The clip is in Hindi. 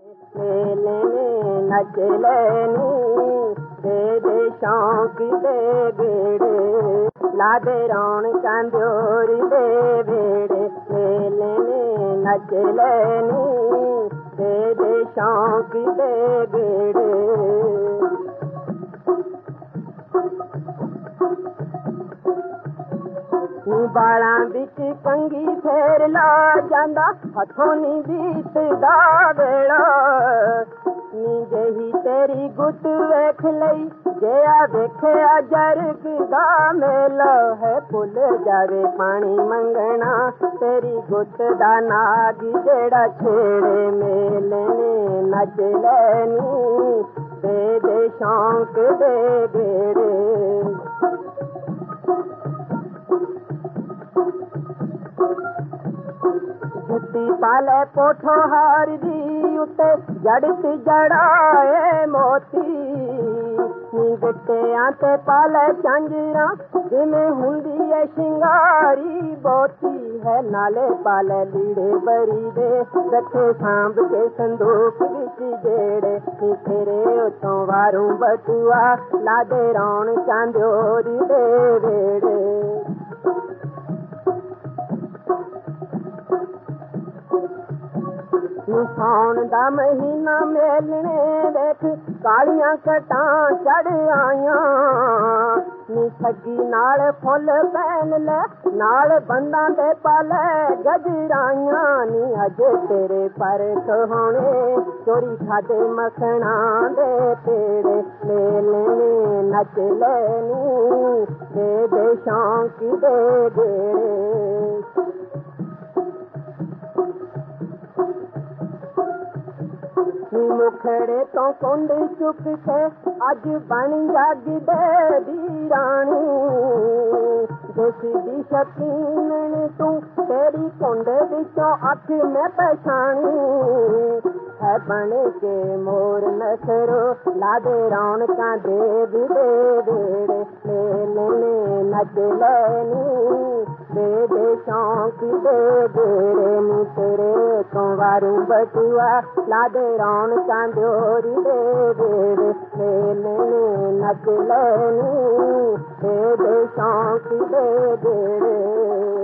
मेले में नच लेनी दे दे शौक दे बेड़े लादे रौनकां द्योरी दे बेड़े मेले में नच लेनी दे दे शौक दे बेड़े बालां विच कंगी फेर ला जांदा हथों नी बीतदा वेला नी जही तेरी गुत वेख लई जे आ वेखिया जरग दा मेला है भुल जावे पानी मंगना तेरी गुत दा नाग जेड़ा छेड़े मेले ने नच लैनी दे दे शौक दे गेड़े जुत्ती पाले पोठो हार दी उते जड़त जड़ाए मोती नी गट्टियां ते पाले झांजरा जिमें हुंदी है शिंगारी बोती है नाले पाले लीड़े बरी दे रखे सांभ के संदूक विच जेड़े नी तेरे उतों वारूं बटुआ लादे रौनकां द्योरी दे वेड़े साउन दा महीना मेलने देख कालियां कटां चढ़ आइयां नी ठगी नाल फुल पैन ले नाल बंदां दे पाले गजराइयां नी अजे तेरे पर होने चोरी खादे मखना दे पेड़े मेले में नच लेनी दे दे शौक दे गेड़े मुखड़े तो कुंड चुक के अज बन जग दे दी रानी देसी दी शकीन तू तेरी कुंड विचों अख में पछाणी है बन के मोर नखरो लादे रौनकां दे दे बेड़े मेले में नच लैनी दे दे शौक दे बेड़े नी तेरे तो वारूं बटुआ लादे रौनकां द्योरी दे बेड़े मेले में नच लैनी दे दे शौक दे बेड़े